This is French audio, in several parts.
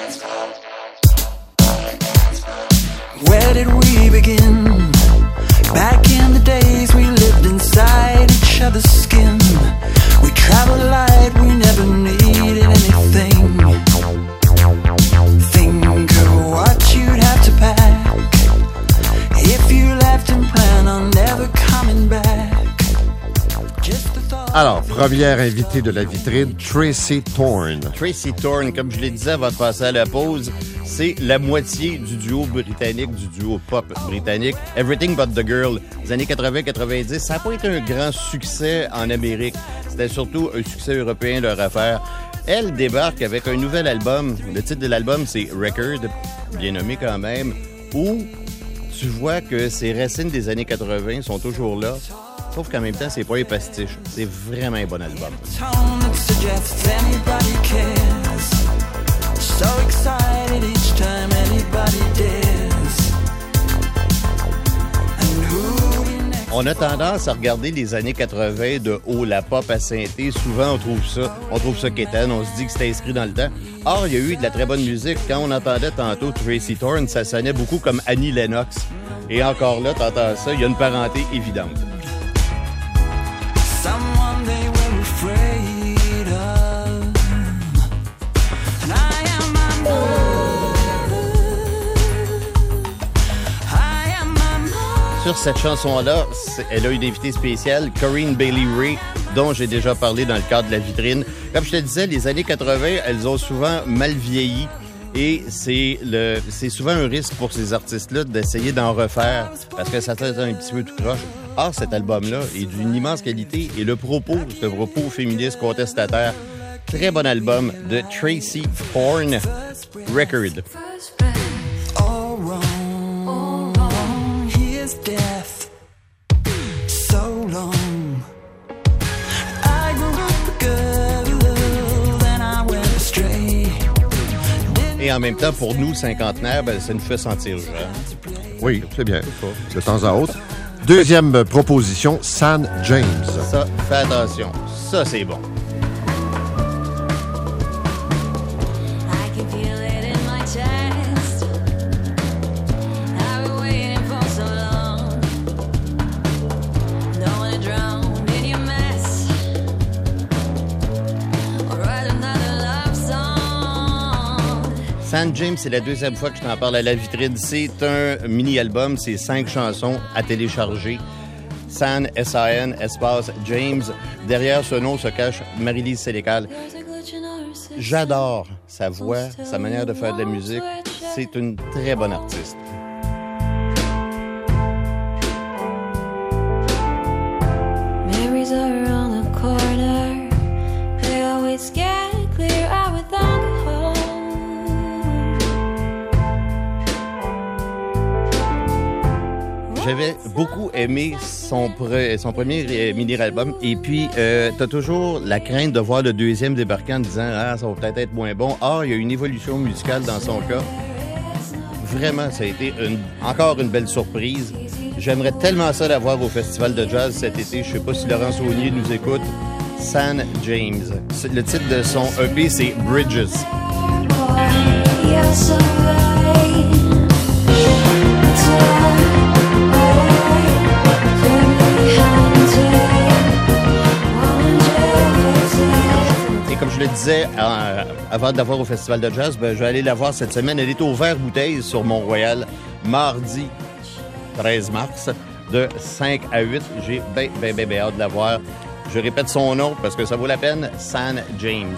Where did we begin? Back in the days we lived inside each other's skin. We traveled light, we never needed anything. Think of what you'd have to pack if you left and plan on never coming back. Alors, première invitée de la vitrine, Tracy Thorn. Tracy Thorn, comme je l'ai dit avant de passer à la pause, c'est la moitié du duo britannique, du duo pop britannique, Everything But The Girl, des années 80-90. Ça n'a pas été un grand succès en Amérique. C'était surtout un succès européen, leur affaire. Elle débarque avec un nouvel album. Le titre de l'album, c'est Record, bien nommé quand même, où tu vois que ces racines des années 80 sont toujours là. Sauf qu'en même temps, c'est pas un pastiche. C'est vraiment un bon album. On a tendance à regarder les années 80 de haut, la pop à synthé. Souvent, on trouve ça quétaine, on se dit que c'était inscrit dans le temps. Or, il y a eu de la très bonne musique. Quand on entendait tantôt Tracy Thorn, ça sonnait beaucoup comme Annie Lennox. Et encore là, t'entends ça, il y a une parenté évidente. Someone they were afraid of, and I am my mother. I am my mother. Sur cette chanson-là, elle a une invitée spéciale, Corinne Bailey Rae, dont j'ai déjà parlé dans le cadre de la vitrine. Comme je te disais, les années 80, elles ont souvent mal vieilli. Et c'est souvent un risque pour ces artistes-là d'essayer d'en refaire parce que ça fait un petit peu tout croche. Or, cet album-là est d'une immense qualité et le propos féministe contestataire, très bon album de Tracy Thorn, Record. All wrong, his death, so long. I grew up a girl, then I went astray. Et en même temps, pour nous, cinquantenaires, ça nous fait sentir jeune. Oui, c'est bien, de temps à autre. Deuxième proposition, San James. Ça, fais attention. Ça, c'est bon. San James, c'est la deuxième fois que je t'en parle à la vitrine. C'est un mini-album, c'est 5 chansons à télécharger. San, S-A-N, espace James. Derrière ce nom se cache Marie-Lise Sénécal. J'adore sa voix, sa manière de faire de la musique. C'est une très bonne artiste. Memories are on the corner. They always get clear out with alcohol. J'avais beaucoup aimé son premier mini-album. Et puis, t'as toujours la crainte de voir le deuxième débarquer en disant « Ah, ça va peut-être être moins bon ». Or, il y a une évolution musicale dans son cas. Vraiment, ça a été encore une belle surprise. J'aimerais tellement ça l'avoir au Festival de Jazz cet été. Je sais pas si Laurent Saunier nous écoute. San James. Le titre de son EP, c'est « Bridges ». Et comme je le disais avant d'avoir au Festival de Jazz, je vais aller la voir cette semaine. Elle est au Vert-Bouteille sur Mont-Royal, mardi 13 mars, de 5 à 8. J'ai bien hâte de la voir. Je répète son nom parce que ça vaut la peine, San James.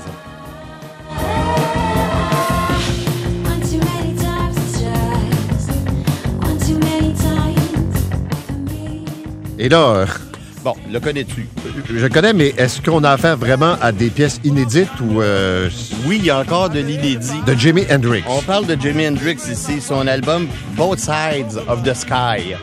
Et là... Bon, le connais-tu? Je connais, mais est-ce qu'on a affaire vraiment à des pièces inédites ou... Oui, il y a encore de l'inédit. De Jimi Hendrix. On parle de Jimi Hendrix ici, son album Both Sides of the Sky.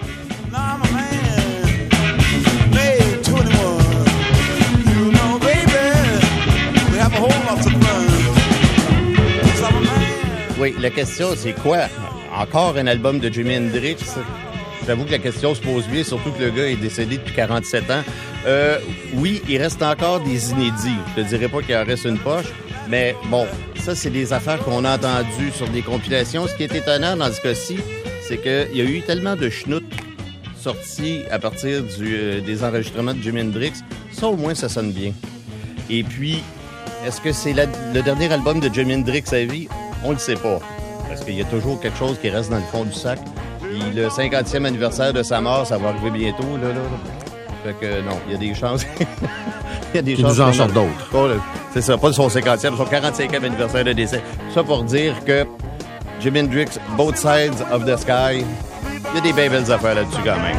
Oui, la question, c'est quoi? Encore un album de Jimi Hendrix? J'avoue que la question se pose bien, surtout que le gars est décédé depuis 47 ans. Oui, il reste encore des inédits. Je te dirais pas qu'il en reste une poche, mais bon, Ça, c'est des affaires qu'on a entendues sur des compilations. Ce qui est étonnant dans ce cas-ci, c'est qu'il y a eu tellement de schnout sortis à partir des enregistrements de Jimi Hendrix. Ça, au moins, ça sonne bien. Et puis, est-ce que c'est le dernier album de Jimi Hendrix à vie? On le sait pas. Parce qu'il y a toujours quelque chose qui reste dans le fond du sac. Puis le 50e anniversaire de sa mort, ça va arriver bientôt, là. Fait que non, il y a des chances. Il y a des Qui chances nous en sortent d'autres. C'est ça, pas son 50e, son 45e anniversaire de décès. Ça pour dire que Jimi Hendrix, Both Sides of the Sky, il y a des bien belles affaires là-dessus quand même.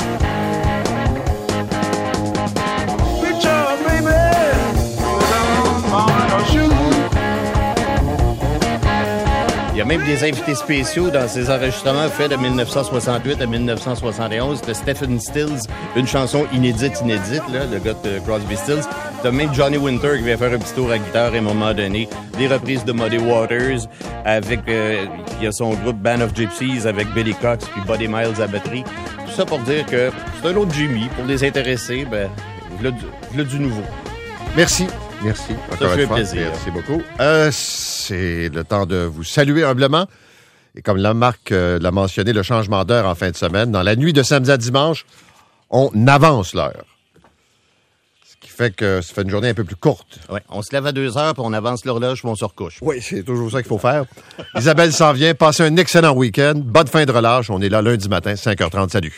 Il y a même des invités spéciaux dans ces enregistrements faits de 1968 à 1971. C'était Stephen Stills, une chanson inédite, là, le gars de Crosby, Stills. T'as même Johnny Winter qui vient faire un petit tour à guitare à un moment donné. Des reprises de Muddy Waters avec il y a son groupe Band of Gypsies avec Billy Cox puis Buddy Miles à batterie. Tout ça pour dire que c'est un autre Jimmy. Pour les intéressés, ben, v'là du nouveau. Merci. Encore une fois. Plaisir. Merci beaucoup. C'est le temps de vous saluer humblement. Et comme la Marc l'a mentionné, le changement d'heure en fin de semaine, dans la nuit de samedi à dimanche, on avance l'heure. Ce qui fait que ça fait une journée un peu plus courte. Ouais, on se lève à 2h, puis on avance l'horloge, puis on se recouche. Oui, c'est toujours ça qu'il faut faire. Isabelle s'en vient. Passez un excellent week-end. Bonne fin de relâche. On est là lundi matin, 5h30. Salut.